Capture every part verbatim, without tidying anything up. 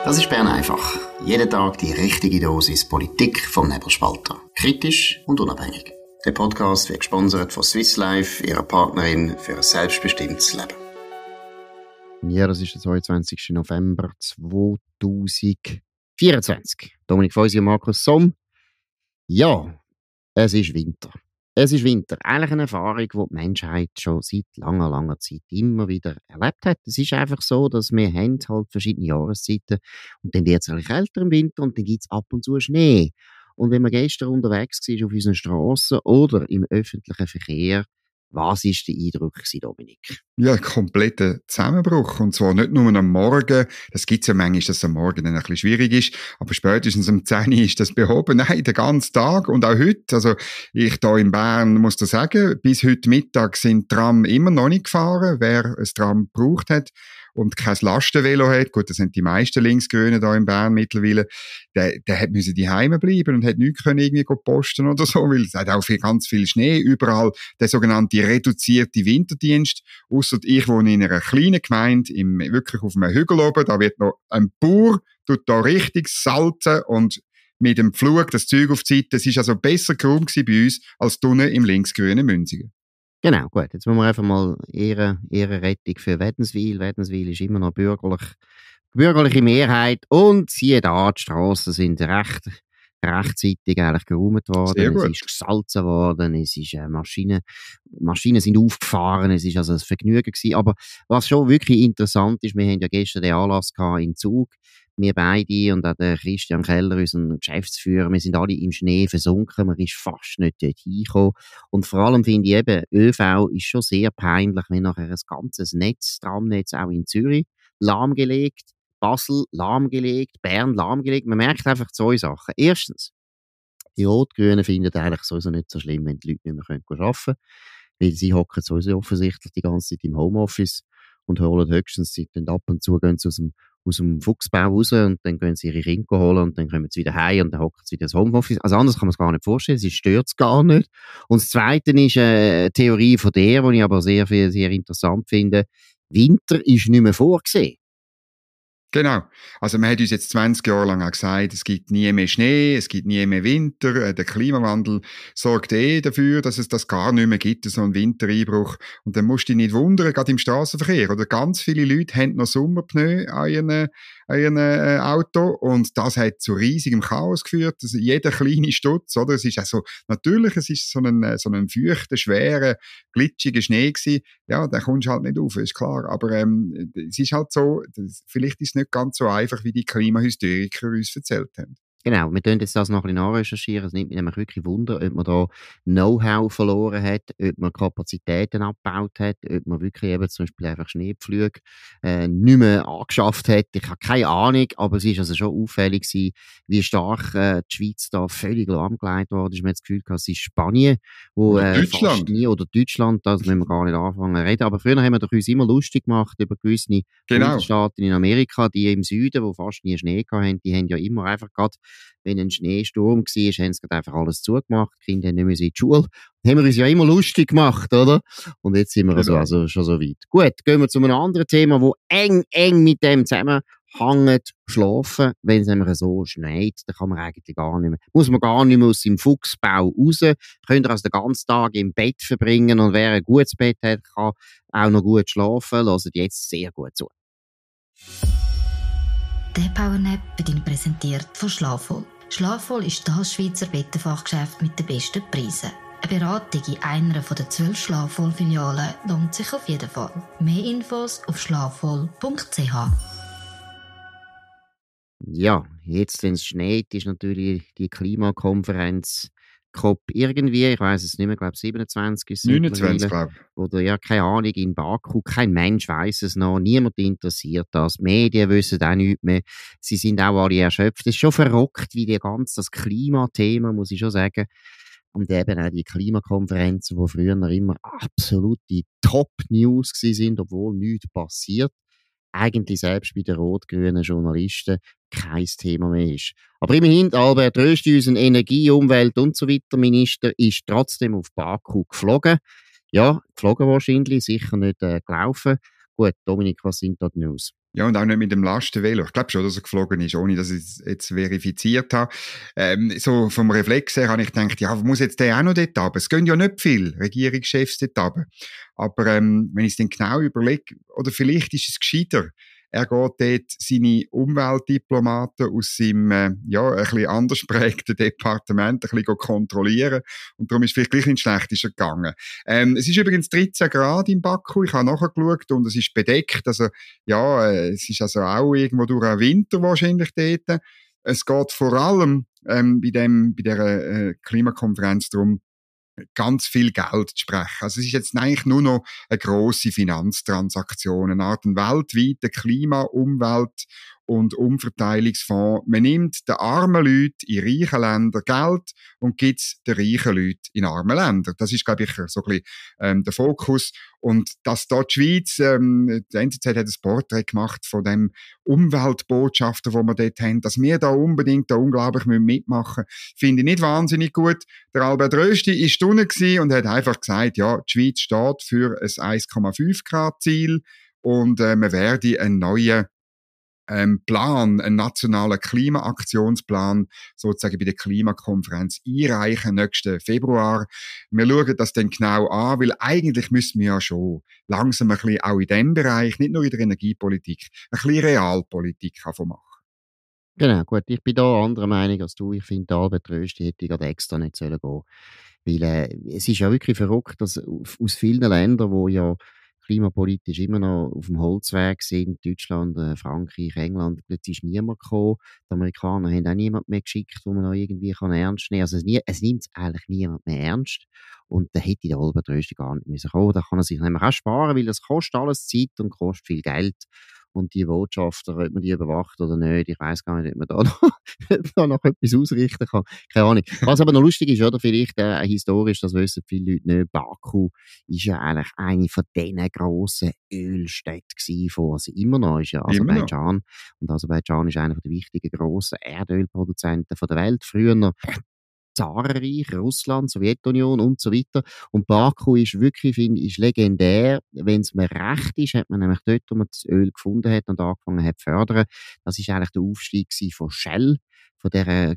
Das ist Bern einfach. Jeden Tag die richtige Dosis Politik vom Nebelspalter. Kritisch und unabhängig. Der Podcast wird gesponsert von Swiss Life, ihrer Partnerin für ein selbstbestimmtes Leben. Ja, das ist der zweiundzwanzigsten November zweitausendvierundzwanzig. Dominik Feusi und Markus Somm. Ja, es ist Winter. Es ist Winter. Eigentlich eine Erfahrung, die die Menschheit schon seit langer, langer Zeit immer wieder erlebt hat. Es ist einfach so, dass wir haben halt verschiedene Jahreszeiten und dann wird es eigentlich kälter im Winter und dann gibt es ab und zu Schnee. Und wenn man gestern unterwegs war auf unseren Strassen oder im öffentlichen Verkehr, was war der Eindruck, Dominik? Ja, ein kompletter Zusammenbruch. Und zwar nicht nur am Morgen. Das gibt es ja manchmal, dass es am Morgen dann ein bisschen schwierig ist. Aber spätestens um zehn Uhr ist das behoben. Nein, den ganzen Tag. Und auch heute. Also, ich da in Bern muss da sagen, bis heute Mittag sind Tram immer noch nicht gefahren. Wer ein Tram gebraucht hat und kein Lastenvelo hat, gut, das sind die meisten Linksgrünen da in Bern mittlerweile, der, der hat müssen die Heime bleiben und hat nichts können irgendwie posten oder so, weil es hat auch viel, ganz viel Schnee, überall der sogenannte reduzierte Winterdienst, ausser ich wohne in einer kleinen Gemeinde, im, wirklich auf einem Hügel oben, da wird noch ein Bauer, tut da richtig salzen und mit dem Pflug das Zeug auf die Seite, das ist also besser geräumt gewesen bei uns, als drinnen im linksgrünen Münzigen. Genau, gut. Jetzt müssen wir einfach mal Ehre, Ehrenrettung für Wädenswil. Wädenswil ist immer noch bürgerlich, bürgerliche Mehrheit. Und siehe da, die Strassen sind recht, rechtzeitig eigentlich geräumt worden. Es ist gesalzen worden. Es ist, äh, Maschinen, Maschinen sind aufgefahren. Es ist also ein Vergnügen gewesen. Aber was schon wirklich interessant ist, wir haben ja gestern den Anlass gehabt in Zug. Wir beide und auch der Christian Keller, unser Geschäftsführer, wir sind alle im Schnee versunken, man ist fast nicht dort hingekommen. Und vor allem finde ich eben, ÖV ist schon sehr peinlich, wenn nachher ein ganzes Netz, Tramnetz auch in Zürich, lahmgelegt, Basel lahmgelegt, Bern lahmgelegt. Man merkt einfach zwei Sachen. Erstens, die Rot-Grünen finden eigentlich sowieso nicht so schlimm, wenn die Leute nicht mehr arbeiten können, weil sie hocken sowieso offensichtlich die ganze Zeit im Homeoffice und holen höchstens Zeit und ab und zu gehen sie aus dem aus dem Fuchsbau raus und dann gehen sie ihre Kinder holen und dann kommen sie wieder heim und dann hocken sie wieder ins Homeoffice. Also anders kann man es gar nicht vorstellen, sie stört es gar nicht. Und das Zweite ist äh, eine Theorie von der, die ich aber sehr, sehr, sehr interessant finde. Winter ist nicht mehr vorgesehen. Genau. Also man hat uns jetzt zwanzig Jahre lang auch gesagt, es gibt nie mehr Schnee, es gibt nie mehr Winter. Der Klimawandel sorgt eh dafür, dass es das gar nicht mehr gibt, so einen Wintereinbruch. Und dann musst du dich nicht wundern, gerade im Straßenverkehr. Oder ganz viele Leute haben noch Sommerpneu an ihren, an ihren äh, Auto und das hat zu riesigem Chaos geführt. Also jeder kleine Stutz, oder? Es ist also natürlich, es ist so ein, so ein feuchter, schwerer, glitschiger Schnee gewesen. Ja, da kommst du halt nicht auf, ist klar. Aber ähm, es ist halt so, das, vielleicht ist es nicht ganz so einfach, wie die Klimahysteriker uns erzählt haben. Genau, wir können jetzt das noch ein bisschen nachrecherchieren. Es nimmt mich nämlich wirklich Wunder, ob man da Know-how verloren hat, ob man Kapazitäten abgebaut hat, ob man wirklich eben zum Beispiel einfach Schneepflüge äh, nicht mehr angeschafft hat. Ich habe keine Ahnung, aber es ist also schon auffällig gewesen, wie stark äh, die Schweiz da völlig lahmgelegt worden ist. Man hat das Gefühl gehabt, es ist Spanien, wo äh, fast nie, oder Deutschland, das müssen wir gar nicht anfangen zu reden. Aber früher haben wir doch uns immer lustig gemacht über gewisse genau. Bundesstaaten in Amerika, die im Süden, wo fast nie Schnee hatten, die haben ja immer einfach gerade, wenn ein Schneesturm war, haben sie einfach alles zugemacht. Die Kinder haben nicht mehr in die Schule. Haben wir uns ja immer lustig gemacht, oder? Und jetzt sind wir also, also schon so weit. Gut, gehen wir zu einem anderen Thema, wo eng, eng mit dem zusammenhängt. Schlafen, wenn es nämlich so schneit, dann kann man eigentlich gar nicht mehr, muss man gar nicht mehr aus dem Fuchsbau raus. Könnt ihr also den ganzen Tag im Bett verbringen und wer ein gutes Bett hat, kann auch noch gut schlafen. Hört jetzt sehr gut zu. Der Powernap wird Ihnen präsentiert von Schlafvoll. Schlafvoll ist das Schweizer Bettenfachgeschäft mit den besten Preisen. Eine Beratung in einer der zwölf Schlafvoll-Filialen lohnt sich auf jeden Fall. Mehr Infos auf schlafvoll punkt c h. Ja, jetzt, wenn es schneit, ist natürlich die Klimakonferenz C O P irgendwie, ich weiss es nicht mehr, glaube siebenundzwanzig ist es neunundzwanzig, glaube ich. Oder ja, keine Ahnung, in Baku, kein Mensch weiss es noch, niemand interessiert das, die Medien wissen auch nichts mehr, sie sind auch alle erschöpft. Es ist schon verrückt, wie die ganze, das Klimathema, muss ich schon sagen, und eben auch die Klimakonferenzen, die früher immer absolute Top-News sind, obwohl nichts passiert, eigentlich selbst bei den rot-grünen Journalisten kein Thema mehr ist. Aber immerhin, Albert Rösti, unser Energie-, Umwelt- und so weiter Minister, ist trotzdem auf Baku geflogen. Ja, geflogen wahrscheinlich, sicher nicht äh, gelaufen. gut, Dominik, was sind da die News? Ja, und auch nicht mit dem Lastenvelo. Ich glaube schon, dass er geflogen ist, ohne dass ich es jetzt verifiziert habe. Ähm, so vom Reflex her habe ich gedacht, ja, muss jetzt der auch noch dort runter? Es gehen ja nicht viele Regierungschefs dort runter. Aber ähm, wenn ich es dann genau überlege, oder vielleicht ist es gescheiter, er geht dort seine Umweltdiplomaten aus seinem, äh, ja, ein bisschen anders prägten Departement ein bisschen kontrollieren. Und darum ist es vielleicht gleich nicht schlecht, ist er gegangen. Ähm, es ist übrigens dreizehn Grad in Baku. Ich habe nachgeschaut und es ist bedeckt. Also, ja, äh, es ist also auch irgendwo durch einen Winter wahrscheinlich dort. Es geht vor allem, ähm, bei dem, bei dieser, äh, Klimakonferenz darum, ganz viel Geld zu sprechen. Also es ist jetzt eigentlich nur noch eine grosse Finanztransaktion, eine Art ein weltweiter Klima-, Umwelt- und Umverteilungsfonds. Man nimmt den armen Leuten in reichen Ländern Geld und gibt es den reichen Leuten in armen Ländern. Das ist, glaube ich, so ein bisschen ähm, der Fokus. Und dass dort die Schweiz, ähm, die N Z Z hat ein Porträt gemacht von dem Umweltbotschafter, wo wir dort haben, dass wir da unbedingt da unglaublich mitmachen müssen, finde ich nicht wahnsinnig gut. Der Albert Rösti ist unten und hat einfach gesagt, ja, die Schweiz steht für ein eins Komma fünf Grad Ziel und äh, man werde einen neuen ähm, Plan, einen nationalen Klimaaktionsplan sozusagen bei der Klimakonferenz einreichen nächsten Februar. Wir schauen das dann genau an, weil eigentlich müssen wir ja schon langsam ein bisschen auch in diesem Bereich, nicht nur in der Energiepolitik, ein bisschen Realpolitik machen. Genau, gut, ich bin da anderer Meinung als du. Ich finde, Albert Rösti hätte gerade extra nicht sollen gehen. Weil äh, es ist ja wirklich verrückt, dass aus vielen Ländern, wo ja klimapolitisch immer noch auf dem Holzweg sind, Deutschland, äh, Frankreich, England, plötzlich ist niemand gekommen. Die Amerikaner haben auch niemand mehr geschickt, wo man noch irgendwie kann ernst nehmen kann. Also es, nie, es nimmt eigentlich niemand mehr ernst. Und da hätte der Albert Rösti gar nicht müssen kommen. Da kann er sich nämlich auch sparen, weil es kostet alles Zeit und kostet viel Geld. Und die Botschafter, ob man die überwacht oder nicht, ich weiss gar nicht, ob man da noch, da noch etwas ausrichten kann. Keine Ahnung. Was aber noch lustig ist, oder vielleicht äh, historisch, das wissen viele Leute nicht, Baku ist ja eigentlich eine von diesen grossen Ölstädten gewesen, von, also immer noch ist ja Aserbaidschan. Und Aserbaidschan ist einer der wichtigen grossen Erdölproduzenten der Welt. Früher noch Zarenreich, Russland, Sowjetunion und so weiter. Und Baku ist wirklich, finde ich, legendär. Wenn es mir recht ist, hat man nämlich dort, wo man das Öl gefunden hat und angefangen hat zu fördern, das ist eigentlich der Aufstieg von Shell, von der äh,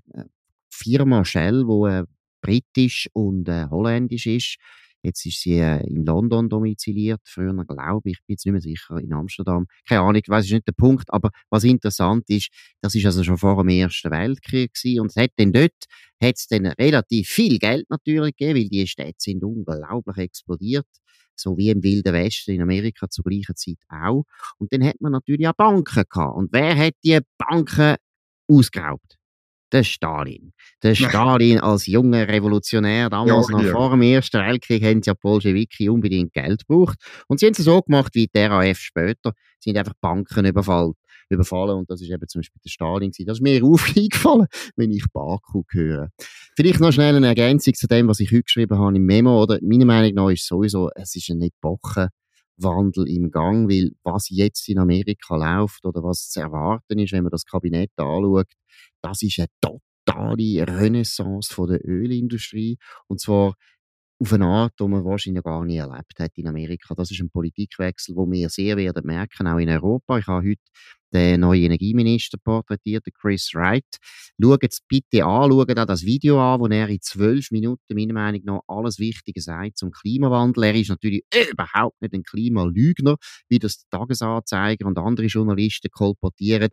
Firma Shell, die äh, britisch und äh, holländisch ist. Jetzt ist sie äh, in London domiziliert. Früher, glaube ich, bin jetzt nicht mehr sicher, in Amsterdam. Keine Ahnung, ich weiss, ist nicht der Punkt. Aber was interessant ist, das ist also schon vor dem Ersten Weltkrieg gewesen. Und es hat dann dort, hat es dann relativ viel Geld natürlich gegeben, weil die Städte sind unglaublich explodiert. So wie im Wilden Westen in Amerika zur gleichen Zeit auch. Und dann hat man natürlich auch Banken gehabt. Und wer hat die Banken ausgeraubt? Der Stalin. Der Stalin als junger Revolutionär, damals ja, noch ja. vor dem Ersten Weltkrieg, haben ja Bolschewiki unbedingt Geld gebraucht. Und sie haben es so gemacht wie die R A F später. Sie haben einfach Banken überfallen. überfallen. Und das ist eben zum Beispiel der Stalin gewesen. Das ist mir aufgefallen, wenn ich Baku höre. Vielleicht noch schnell eine Ergänzung zu dem, was ich heute geschrieben habe im Memo. Oder meiner Meinung nach ist sowieso, es ist ein Epochenwandel im Gang, weil was jetzt in Amerika läuft oder was zu erwarten ist, wenn man das Kabinett anschaut, das ist eine totale Renaissance von der Ölindustrie. Und zwar auf eine Art, die man wahrscheinlich gar nie erlebt hat in Amerika. Das ist ein Politikwechsel, den wir sehr werden merken, auch in Europa. Ich habe heute den neuen Energieminister porträtiert, Chris Wright. Schaut es bitte an, schaut auch das Video an, wo er in zwölf Minuten, meiner Meinung nach, alles Wichtige sagt zum Klimawandel. Er ist natürlich überhaupt nicht ein Klimalügner, wie das der Tagesanzeiger und andere Journalisten kolportieren.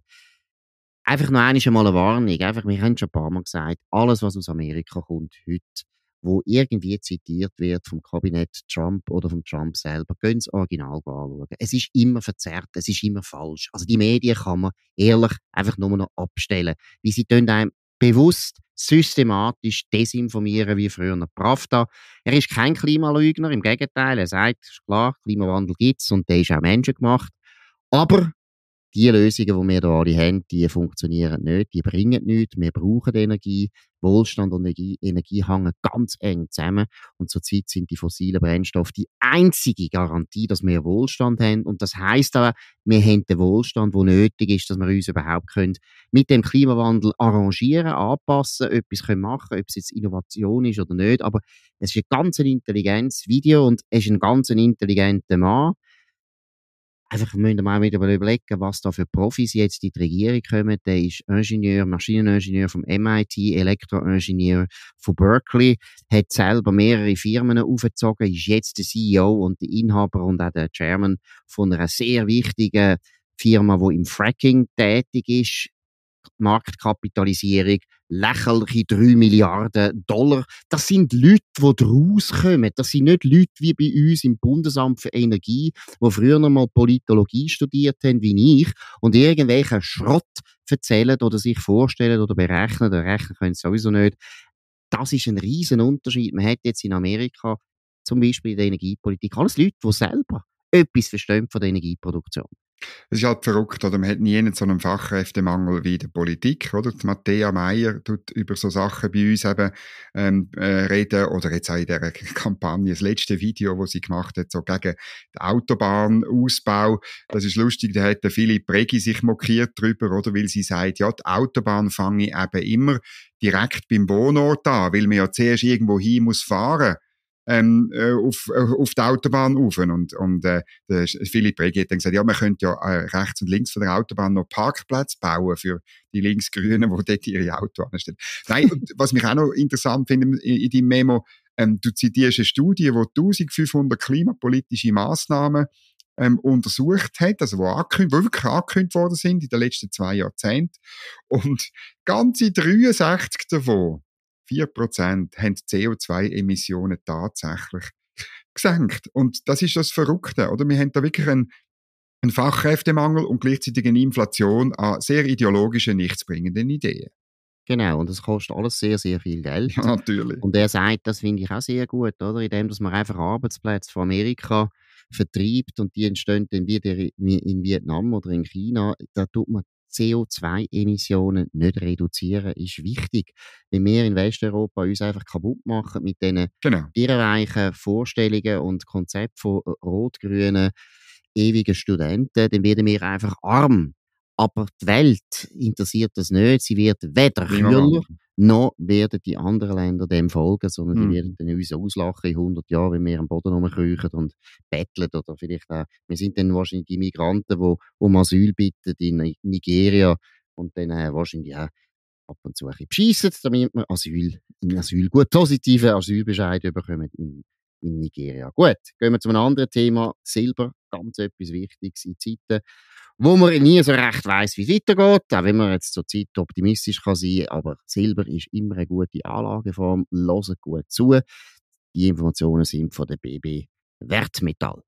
Einfach noch einmal eine Warnung. Einfach, wir haben schon ein paar Mal gesagt, alles, was aus Amerika kommt heute, wo irgendwie zitiert wird vom Kabinett Trump oder vom Trump selber, gehen Sie das Original anschauen. Es ist immer verzerrt, es ist immer falsch. Also die Medien kann man ehrlich einfach nur noch abstellen, wie sie einem bewusst, systematisch desinformieren, wie früher noch Pravda. Er ist kein Klimalügner, im Gegenteil, er sagt, ist klar, Klimawandel gibt's und der ist auch menschengemacht. Aber die Lösungen, die wir hier alle haben, die funktionieren nicht, die bringen nichts. Wir brauchen Energie. Wohlstand und Energie, Energie hängen ganz eng zusammen. Und zurzeit sind die fossilen Brennstoffe die einzige Garantie, dass wir Wohlstand haben. Und das heisst aber, wir haben den Wohlstand, der nötig ist, dass wir uns überhaupt können mit dem Klimawandel arrangieren, anpassen, etwas können machen, ob es jetzt Innovation ist oder nicht. Aber es ist ein ganz intelligentes Video und es ist ein ganz intelligenter Mann. einfach müssen wir mal wieder mal überlegen, was da für Profis jetzt in die Regierung kommen. Der ist Ingenieur, Maschineningenieur vom M I T, Elektroingenieur von Berkeley, hat selber mehrere Firmen aufgezogen, ist jetzt der C E O und der Inhaber und auch der Chairman von einer sehr wichtigen Firma, die im Fracking tätig ist. Marktkapitalisierung, lächerliche drei Milliarden Dollar. Das sind Leute, die daraus kommen. Das sind nicht Leute wie bei uns im Bundesamt für Energie, die früher noch mal Politologie studiert haben, wie ich, und irgendwelchen Schrott erzählen oder sich vorstellen oder berechnen. Oder rechnen können sie sowieso nicht. Das ist ein riesen Unterschied. Man hat jetzt in Amerika zum Beispiel in der Energiepolitik alles Leute, die selber etwas verstehen von der Energieproduktion. Es ist halt verrückt, oder? Man hat nie so einen Fachkräftemangel wie in der Politik, oder? Die Matthäa Meier tut über so Sachen bei uns eben ähm, äh, reden, oder jetzt auch in dieser Kampagne, das letzte Video, das sie gemacht hat, so gegen den Autobahnausbau. Das ist lustig, da hat der Philipp Regi sich mokiert drüber, oder? Weil sie sagt, ja, die Autobahn fange ich eben immer direkt beim Wohnort an, weil man ja zuerst irgendwo hin muss fahren. Ähm, äh, auf, äh, auf die Autobahn rauf. Und, und äh, der Philipp Regi hat dann gesagt, ja, man könnte ja äh, rechts und links von der Autobahn noch Parkplätze bauen für die Linksgrünen, die dort ihre Autos anstellen. Nein, und was mich auch noch interessant finde in, in deinem Memo, ähm, du zitierst eine Studie, die eintausendfünfhundert klimapolitische Massnahmen ähm, untersucht hat, also die, angekündigt, die wirklich angekündigt worden sind in den letzten zwei Jahrzehnten. Und ganze dreiundsechzig davon, vier Prozent haben C O zwei Emissionen tatsächlich gesenkt. Und das ist das Verrückte, oder? Wir haben da wirklich einen, einen Fachkräftemangel und gleichzeitig eine Inflation an sehr ideologischen, nichtsbringenden Ideen. Genau, und das kostet alles sehr, sehr viel Geld. Ja, natürlich. Und er sagt, das finde ich auch sehr gut, oder? Indem, dass man einfach Arbeitsplätze von Amerika vertreibt und die entstehen dann wieder in Vietnam oder in China, da tut man C O zwei Emissionen nicht reduzieren, ist wichtig. Wenn wir in Westeuropa uns einfach kaputt machen mit diesen Genau. irrreichen Vorstellungen und Konzepten von rot-grünen, ewigen Studenten, dann werden wir einfach arm. Aber die Welt interessiert das nicht. Sie wird weder kühler, noch werden die anderen Länder dem folgen, sondern die Mhm. werden dann uns auslachen in hundert Jahren, wenn wir am Boden rumkriechen und betteln. Oder vielleicht auch, wir sind dann wahrscheinlich die Migranten, die um Asyl bitten in Nigeria und dann äh, wahrscheinlich auch ab und zu ein bisschen beschissen, damit wir Asyl, einen Asyl, gut positiven Asylbescheid bekommen in, in Nigeria. Gut, gehen wir zu einem anderen Thema. Silber, ganz etwas Wichtiges in Zeiten, wo man nie so recht weiss, wie es weitergeht, auch wenn man jetzt zur Zeit optimistisch kann sein, aber Silber ist immer eine gute Anlageform, hört gut zu. Die Informationen sind von der B B Wertmetall.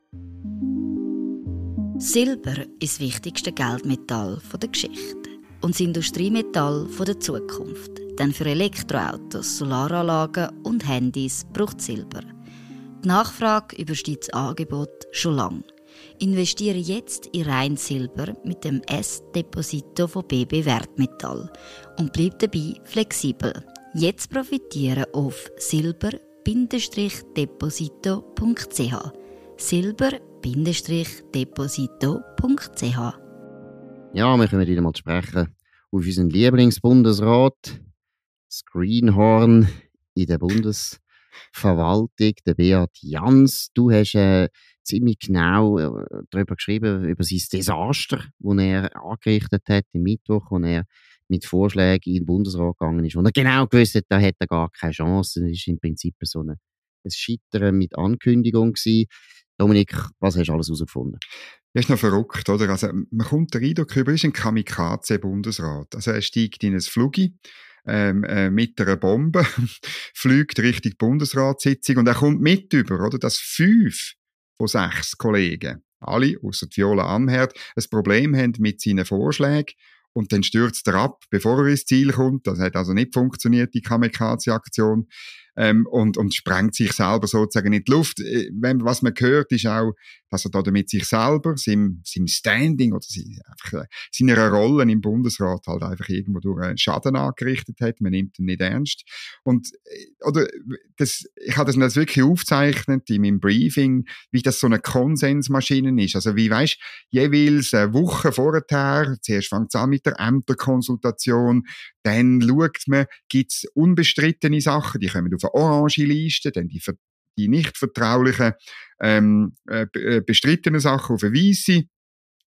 Silber ist das wichtigste Geldmetall der Geschichte und das Industriemetall der Zukunft. Denn für Elektroautos, Solaranlagen und Handys braucht Silber. Die Nachfrage übersteigt das Angebot schon lange. Investiere jetzt in rein Silber mit dem S-Deposito von B B Wertmetall und bleib dabei flexibel. Jetzt profitieren auf silber Deposito punkt c h. silber Deposito punkt c h. Ja, wir können wieder mal sprechen auf unseren Lieblingsbundesrat, das Greenhorn in der Bundesverwaltung, der Beat Jans. Du hast äh, ziemlich genau äh, darüber geschrieben, über sein Desaster, das er angerichtet hat am Mittwoch, wo er mit Vorschlägen in den Bundesrat gegangen ist, wo er genau gewusst hat, da hat er gar keine Chance. Das war im Prinzip so eine, ein Scheitern mit Ankündigung gewesen. Dominik, was hast du alles herausgefunden? Das ist noch verrückt, oder? Also, man kommt den Eindruck über, er ist ein Kamikaze-Bundesrat. Also, er steigt in ein Flugi, ähm, äh, mit einer Bombe, fliegt Richtung Bundesratssitzung und er kommt mit über, oder? Dass fünf von sechs Kollegen, alle, ausser Viola Amherd, ein Problem haben mit seinen Vorschlägen. Und dann stürzt er ab, bevor er ins Ziel kommt. Das hat also nicht funktioniert, die Kamikaze-Aktion. Ähm, und, und sprengt sich selber sozusagen in die Luft. Wenn, was man hört, ist auch, dass er da damit sich selber, seinem, seinem Standing oder seine, einfach, seiner Rolle im Bundesrat halt einfach irgendwo durch einen Schaden angerichtet hat. Man nimmt ihn nicht ernst. Und, oder, das, ich habe das jetzt wirklich aufgezeichnet in meinem Briefing, wie das so eine Konsensmaschine ist. Also, wie weisst, jeweils eine Woche vorher, zuerst fängt es an mit der Ämterkonsultation, dann schaut man, gibt es unbestrittene Sachen, die kommen auf eine orange Liste, dann die, die nicht vertraulichen, ähm, äh, bestrittenen Sachen auf eine weisse.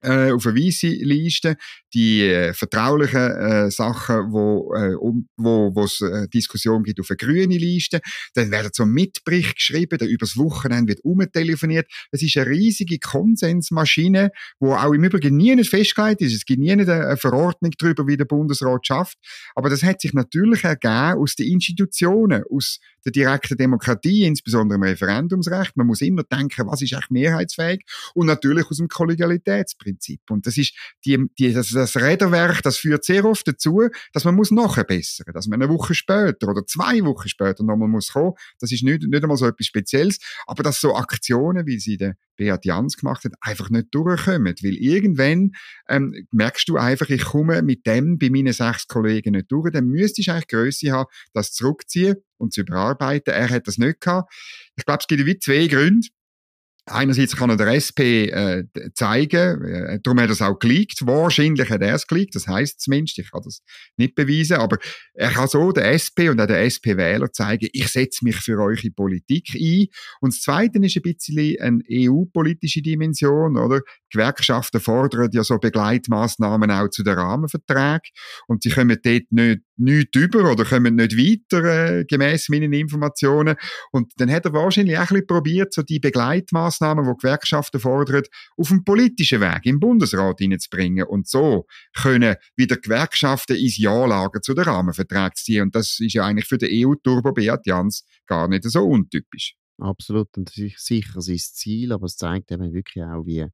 äh, auf eine weisse Liste, die äh, vertraulichen äh, Sachen, wo äh, um, wo wo es äh, Diskussion gibt, auf eine grüne Liste. Dann werden so Mitbericht geschrieben, dann übers Wochenende wird umtelefoniert. Es ist eine riesige Konsensmaschine, wo auch im Übrigen nie nicht festgelegt ist. Es gibt nie eine, eine Verordnung darüber, wie der Bundesrat schafft. Aber das hat sich natürlich ergeben aus den Institutionen, aus der direkten Demokratie, insbesondere im Referendumsrecht. Man muss immer denken, was ist eigentlich mehrheitsfähig? Und natürlich aus dem Kollegialitätsprinzip. Und das ist die, die, das, das Räderwerk, das führt sehr oft dazu, dass man muss nachbessern, dass man eine Woche später oder zwei Wochen später nochmal muss kommen. Das ist nicht, nicht einmal so etwas Spezielles. Aber dass so Aktionen, wie sie der Beat Jans gemacht hat, einfach nicht durchkommen. Weil irgendwann ähm, merkst du einfach, ich komme mit dem bei meinen sechs Kollegen nicht durch. Dann müsstest du eigentlich Grösse haben, das zurückziehen und zu überarbeiten. Er hat das nicht gehabt. Ich glaube, es gibt wie zwei Gründe. Einerseits kann er der S P äh, zeigen, äh, darum hat er es auch geleakt. Wahrscheinlich hat er es geleakt, das heisst zumindest, ich kann das nicht beweisen, aber er kann so der S P und auch der S P-Wähler zeigen, ich setze mich für eure Politik ein. Und das Zweite ist ein bisschen eine E U-politische Dimension, oder? Gewerkschaften fordern ja so Begleitmaßnahmen auch zu den Rahmenverträgen und sie kommen dort nicht, nicht über oder kommen nicht weiter, äh, gemäss meinen Informationen. Und dann hat er wahrscheinlich auch ein bisschen probiert, so die Begleitmaßnahmen, die Gewerkschaften fordern, auf dem politischen Weg im Bundesrat hineinzubringen und so können wieder Gewerkschaften ins Ja-Lager zu den Rahmenverträgen ziehen. Und das ist ja eigentlich für den E U-Turbo Beat Jans gar nicht so untypisch. Absolut, und das ist sicher sein Ziel, aber es zeigt eben wirklich auch, wie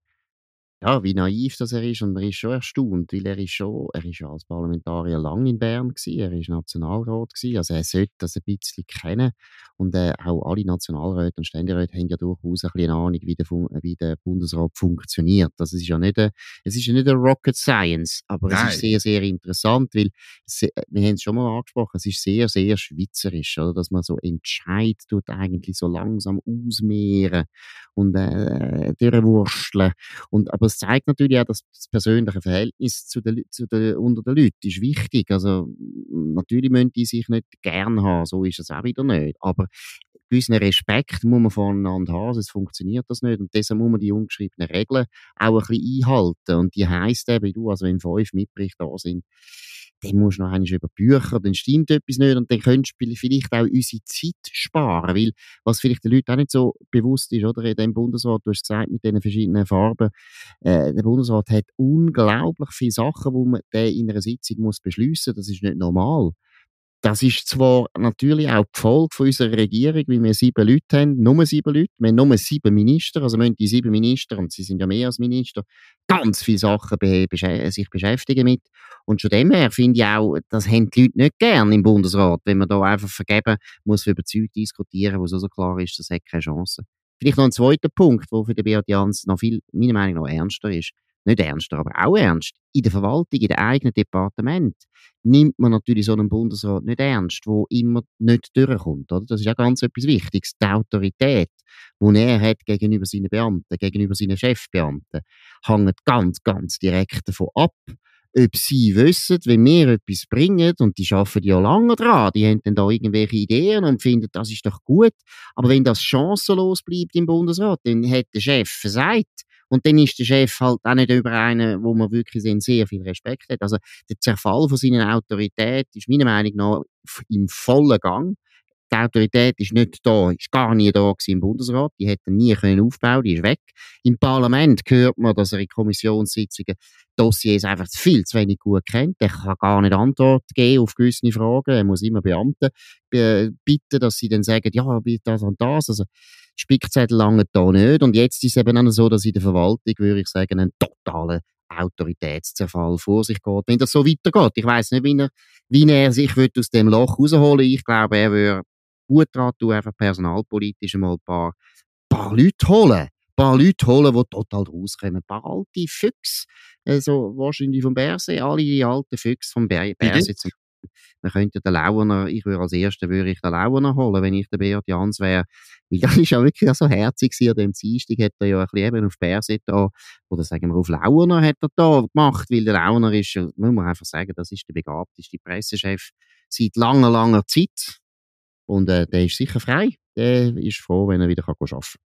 ja, wie naiv das er ist, und man ist schon erstaunt, weil er ist schon, er ist ja als Parlamentarier lang in Bern gewesen, er ist Nationalrat gewesen, also er sollte das ein bisschen kennen, und äh, auch alle Nationalräte und Ständeräte haben ja durchaus ein bisschen eine Ahnung, wie der, wie der Bundesrat funktioniert. Also es ist ja nicht eine, es ist ja nicht eine Rocket Science, aber Nein. Es ist sehr, sehr interessant, weil es, wir haben es schon mal angesprochen, es ist sehr, sehr schweizerisch, oder, dass man so Entscheid tut eigentlich so langsam ausmehren und äh, durchwursteln. Und aber es zeigt natürlich auch, dass das persönliche Verhältnis zu den, zu den, unter den Leuten ist wichtig. Also, natürlich müssen die sich nicht gern haben, so ist es auch wieder nicht. Aber gewissen Respekt muss man voneinander haben, sonst funktioniert das nicht. Und deshalb muss man die ungeschriebenen Regeln auch ein bisschen einhalten. Und die heisst eben, du, also wenn fünf Mitberichte da sind, dann musst du noch einmal über Bücher, dann stimmt etwas nicht und dann könntest du vielleicht auch unsere Zeit sparen, weil, was vielleicht den Leuten auch nicht so bewusst ist, oder, in dem Bundesrat, du hast gesagt, mit diesen verschiedenen Farben, äh, der Bundesrat hat unglaublich viele Sachen, die man in einer Sitzung muss beschliessen, das ist nicht normal. Das ist zwar natürlich auch die Folge von unserer Regierung, weil wir sieben Leute haben, nur sieben Leute, wir haben nur sieben Minister, also müssen die sieben Minister, und sie sind ja mehr als Minister, ganz viele Sachen be besch sich beschäftigen mit. Und schon dem her finde ich auch, das haben die Leute nicht gern im Bundesrat, wenn man da einfach vergeben muss über Zeug diskutieren, wo so, so klar ist, das hat keine Chance. Vielleicht noch ein zweiter Punkt, der für den Beat Jans noch viel, meiner Meinung nach, ernster ist. Nicht ernster, aber auch ernst. In der Verwaltung, in dem eigenen Departement, nimmt man natürlich so einen Bundesrat nicht ernst, der immer nicht durchkommt. Oder? Das ist ja ganz etwas Wichtiges. Die Autorität, die er hat gegenüber seinen Beamten, gegenüber seinen Chefbeamten, hängt ganz, ganz direkt davon ab, ob sie wissen, wenn wir etwas bringen, und die arbeiten ja lange dran, die haben dann da irgendwelche Ideen und finden, das ist doch gut, aber wenn das chancenlos bleibt im Bundesrat, dann hat der Chef versagt. Und dann ist der Chef halt auch nicht über einen, wo man wirklich sehr viel Respekt hat. Also der Zerfall von seiner Autorität ist meiner Meinung nach im vollen Gang. Die Autorität ist nicht da, ist gar nie da gewesen im Bundesrat. Die hätte nie können aufbauen, die ist weg. Im Parlament hört man, dass er in Kommissionssitzungen Dossiers einfach viel zu wenig gut kennt. Er kann gar nicht Antwort geben auf gewisse Fragen. Er muss immer Beamte bitten, dass sie dann sagen, ja, wie das und das. Also Spickzettel lange da nicht. Und jetzt ist es eben auch so, dass in der Verwaltung, würde ich sagen, ein totaler Autoritätszerfall vor sich geht, wenn das so weitergeht. Ich weiss nicht, wie er, wie er sich aus dem Loch rausholen will. Ich glaube, er würde gut daran tun, einfach personalpolitisch mal ein paar, paar Leute holen. Ein paar Leute holen, die total rauskommen. Ein paar alte Füchse, also wahrscheinlich vom Bergsee, alle die alten Füchse vom Ber Bergsee. Man könnte den Lauerner, ich würde als Erster würde ich den Lauerner holen, wenn ich der Beat Jans wäre. Weil das ist ja wirklich so herzig gewesen. An dem Dienstag hat er ja ein bisschen eben auf Bergsee da, oder sagen wir auf Lauerner hat er da gemacht, weil der Lauerner ist, muss man einfach sagen, das ist der begabteste Pressechef seit langer, langer Zeit. Und äh, der ist sicher frei. Der ist froh, wenn er wieder arbeiten kann.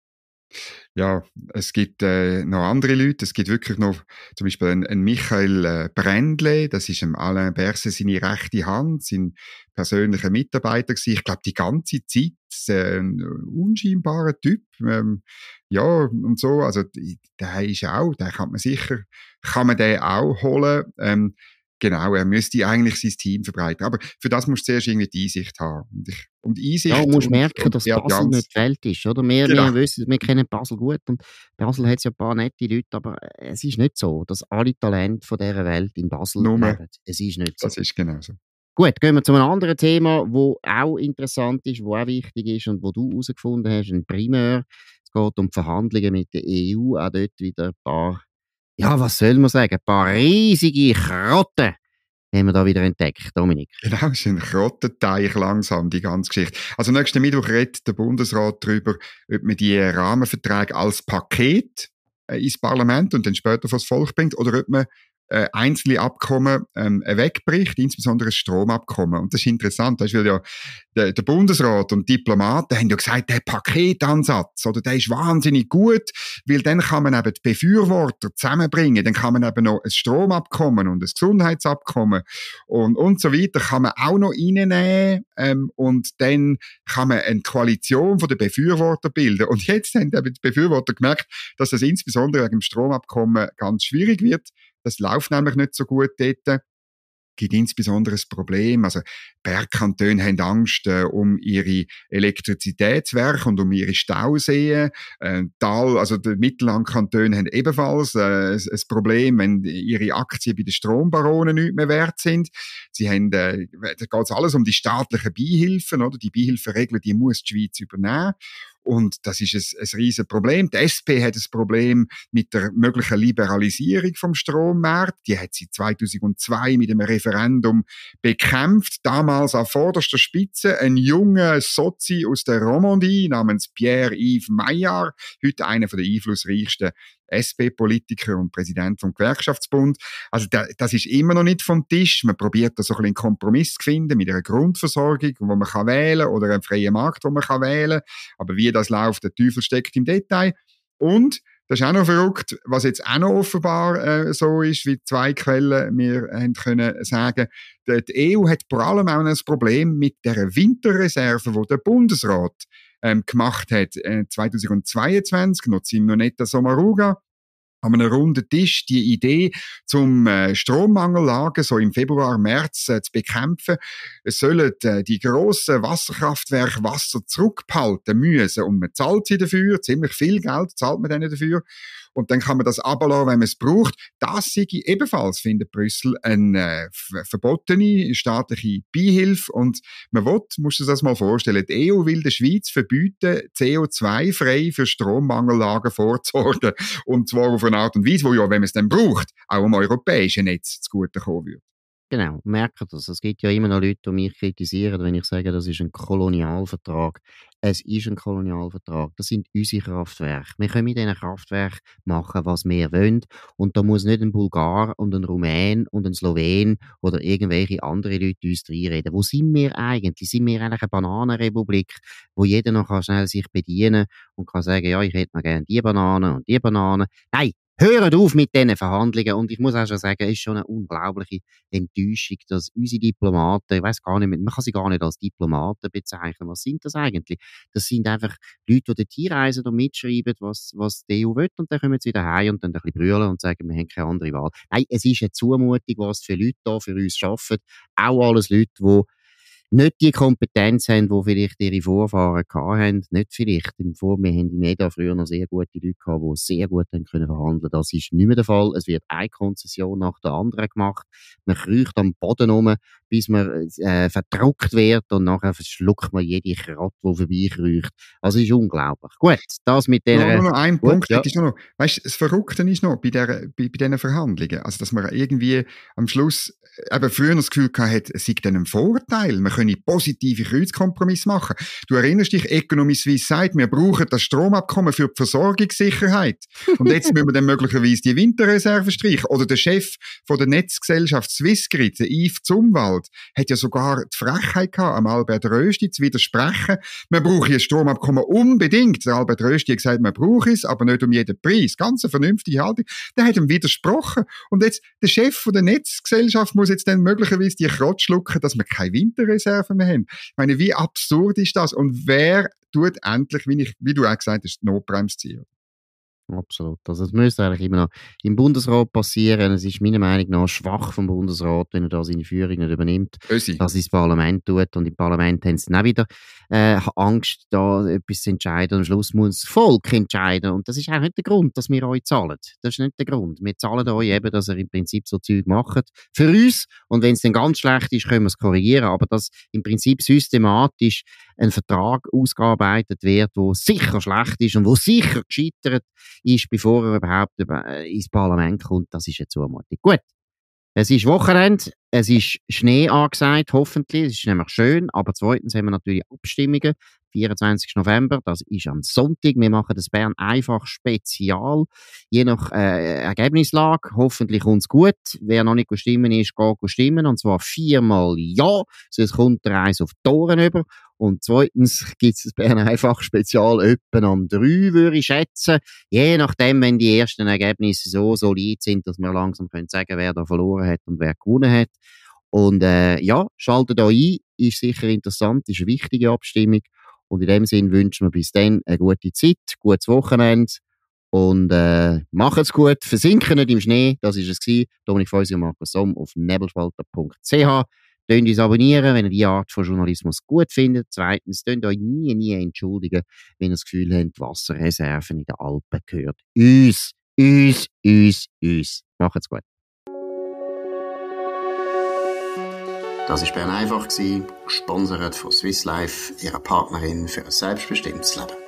Ja, es gibt äh, noch andere Leute. Es gibt wirklich noch zum Beispiel einen, einen Michael äh, Brändle, das ist dem Alain Berset seine rechte Hand, sein persönlicher Mitarbeiter gewesen. Ich glaube, die ganze Zeit äh, ein unscheinbarer Typ. Ähm, ja, und so. Also, der ist auch, der kann man sicher, kann man den auch holen. Ähm, Genau, er müsste eigentlich sein Team verbreiten. Aber für das musst du zuerst irgendwie die Einsicht haben. Und, ich, und Einsicht. Ja, du musst und, merken, und dass Basel nicht die Welt ist, oder? Wir, genau. wir wissen, wir kennen Basel gut und Basel hat ja ein paar nette Leute, aber es ist nicht so, dass alle Talente von dieser Welt in Basel Nur, leben. Es ist nicht so. Das ist genau so. Gut, gehen wir zu einem anderen Thema, wo auch interessant ist, wo auch wichtig ist und wo du herausgefunden hast, ein Primär. Es geht um die Verhandlungen mit der E U, auch dort wieder ein paar, ja, was soll man sagen, ein paar riesige Krotten haben wir da wieder entdeckt, Dominik. Genau, es ist ein Krottenteich langsam, die ganze Geschichte. Also nächsten Mittwoch redet der Bundesrat darüber, ob man die Rahmenverträge als Paket äh, ins Parlament und dann später vor das Volk bringt oder ob man äh, einzelne Abkommen ähm, wegbricht, insbesondere das Stromabkommen. Und das ist interessant, das ist, weil ja der, der Bundesrat und Diplomaten haben ja gesagt, der Paketansatz, oder der ist wahnsinnig gut, weil dann kann man eben die Befürworter zusammenbringen, dann kann man eben noch ein Stromabkommen und ein Gesundheitsabkommen und, und so weiter kann man auch noch reinnehmen, ähm, und dann kann man eine Koalition von den Befürwortern bilden. Und jetzt haben eben die Befürworter gemerkt, dass das insbesondere wegen dem Stromabkommen ganz schwierig wird. Das läuft nämlich nicht so gut dort. Gibt insbesondere das Problem, also Bergkantone haben Angst äh, um ihre Elektrizitätswerke und um ihre Stauseen. Äh, Tal, also die Mittellandkantone haben ebenfalls äh, ein Problem, wenn ihre Aktien bei den Strombaronen nicht mehr wert sind. Sie haben, äh, da geht es alles um die staatlichen Beihilfen, oder? Die Beihilfenregeln, die muss die Schweiz übernehmen. Und das ist ein, ein riesen Problem. Die S P hat ein Problem mit der möglichen Liberalisierung vom Strommarkt. Die hat sie zweitausendzwei mit einem Referendum bekämpft. Damals an vorderster Spitze ein junger Sozi aus der Romandie namens Pierre-Yves Maillard, heute einer der einflussreichsten S P-Politiker und Präsident vom Gewerkschaftsbund. Also da, das ist immer noch nicht vom Tisch. Man probiert da so ein bisschen einen Kompromiss zu finden mit einer Grundversorgung, wo man kann wählen oder einem freien Markt, wo man kann wählen. Aber wie das läuft, der Teufel steckt im Detail. Und das ist auch noch verrückt, was jetzt auch noch offenbar äh, so ist, wie zwei Quellen mir haben können sagen. Die, die E U hat vor allem auch ein Problem mit der Winterreserve, die der Bundesrat ähm, gemacht hat äh, zweitausendzweiundzwanzig, noch Simonetta Sommaruga, an einem runden Tisch die Idee, zum äh, Strommangellagen so im Februar, März äh, zu bekämpfen. Es sollen äh, die grossen Wasserkraftwerke Wasser zurückbehalten müssen und man zahlt sie dafür, ziemlich viel Geld zahlt man denen dafür. Und dann kann man das runterlassen, wenn man es braucht. Das sei ebenfalls, findet Brüssel, eine äh, verbotene staatliche Beihilfe. Und man will, muss sich das mal vorstellen, die E U will der Schweiz verbieten, C O zwei frei für Strommangellagen vorzusorgen. Und zwar auf eine Art und Weise, wo ja, wenn man es dann braucht, auch am europäischen Netz zugutekommen würde. Genau, merkt das. Es gibt ja immer noch Leute, die mich kritisieren, wenn ich sage, das ist ein Kolonialvertrag. Es ist ein Kolonialvertrag. Das sind unsere Kraftwerke. Wir können mit diesen Kraftwerken machen, was wir wollen. Und da muss nicht ein Bulgar und ein Rumän und ein Slowen oder irgendwelche andere Leute uns reinreden. Wo sind wir eigentlich? Sind wir eigentlich eine Bananenrepublik, wo jeder noch schnell sich bedienen und kann sagen, ja, ich hätte noch gerne die Banane und die Banane. Nein! Hört auf mit diesen Verhandlungen. Und ich muss auch schon sagen, es ist schon eine unglaubliche Enttäuschung, dass unsere Diplomaten, ich weiss gar nicht mehr, man kann sie gar nicht als Diplomaten bezeichnen. Was sind das eigentlich? Das sind einfach Leute, die dort hinreisen und mitschreiben, was, was die E U will. Und dann kommen sie wieder heim und dann ein bisschen brüllen und sagen, wir haben keine andere Wahl. Nein, es ist eine Zumutung, was für Leute da für uns arbeiten. Auch alles Leute, die nicht die Kompetenz haben, die vielleicht ihre Vorfahren hatten. Nicht vielleicht. Im Vor wir haben in E D A früher noch sehr gute Leute gehabt, die sehr gut haben können verhandeln. Das ist nicht mehr der Fall. Es wird eine Konzession nach der anderen gemacht. Man kriecht am Boden rum, bis man äh, verdruckt wird und nachher verschluckt man jede Kratte, die vorbeikriecht. Also es ist unglaublich. Gut, das mit der... Nur, nur noch ein Gut, Punkt, ja. ist noch, weißt, das Verrückte ist noch bei, der, bei, bei diesen Verhandlungen, also dass man irgendwie am Schluss eben früher das Gefühl hatte, es sei dann ein Vorteil, man könne positive Kreuzkompromisse machen. Du erinnerst dich, Economy Suisse sagt, wir brauchen das Stromabkommen für die Versorgungssicherheit. Und jetzt müssen wir dann möglicherweise die Winterreserve streichen. Oder der Chef von der Netzgesellschaft Swissgrid, der Yves Zumwalt, Bundesrat hat ja sogar die Frechheit gehabt, am Albert Rösti zu widersprechen. Man braucht ein Stromabkommen unbedingt. Der Albert Rösti hat gesagt, man braucht es, aber nicht um jeden Preis. Ganz eine vernünftige Haltung. Der hat ihm widersprochen. Und jetzt, der Chef von der Netzgesellschaft muss jetzt dann möglicherweise die Krotz schlucken, dass wir keine Winterreserven mehr haben. Ich meine, wie absurd ist das? Und wer tut endlich, wie, ich, wie du auch gesagt hast, die Notbremse ziehen? Absolut. Also es müsste eigentlich immer noch im Bundesrat passieren. Es ist meiner Meinung nach schwach vom Bundesrat, wenn er da seine Führung nicht übernimmt, Ösi. dass es das Parlament tut. Und im Parlament haben sie dann auch wieder äh, Angst, da etwas zu entscheiden. Und am Schluss muss das Volk entscheiden. Und das ist auch nicht der Grund, dass wir euch zahlen. Das ist nicht der Grund. Wir zahlen euch eben, dass ihr im Prinzip so Zeug macht. Für uns. Und wenn es dann ganz schlecht ist, können wir es korrigieren. Aber dass im Prinzip systematisch ein Vertrag ausgearbeitet wird, wo sicher schlecht ist und wo sicher gescheitert ist, bevor er überhaupt ins Parlament kommt, das ist eine Zumutung. Gut, es ist Wochenende, es ist Schnee angesagt, hoffentlich, es ist nämlich schön, aber zweitens haben wir natürlich Abstimmungen, vierundzwanzigsten November, das ist am Sonntag, wir machen das Bern einfach spezial, je nach äh, Ergebnislage, hoffentlich kommt es gut, wer noch nicht stimmen ist, geht stimmen, und zwar viermal ja, sonst kommt der Eis auf die Ohren über. Und zweitens gibt es das Bern einfach spezial etwa am drei, würde ich schätzen. Je nachdem, wenn die ersten Ergebnisse so solid sind, dass wir langsam können sagen, wer da verloren hat und wer gewonnen hat. Und äh, ja, schaltet da ein, ist sicher interessant, ist eine wichtige Abstimmung. Und in dem Sinn wünschen wir bis dann eine gute Zeit, gutes Wochenende und äh, macht's gut, versinken nicht im Schnee, das ist es gewesen. Dominik Feusi und Markus Somm auf nebelspalter punkt c h. Tönt uns abonnieren, wenn ihr die Art von Journalismus gut findet. Zweitens, tönt euch nie, nie entschuldigen, wenn ihr das Gefühl habt, die Wasserreserven in den Alpen gehört uns, uns, uns, uns. Macht's gut. Das war Bern einfach, gesponsert von Swiss Life, ihrer Partnerin für ein selbstbestimmtes Leben.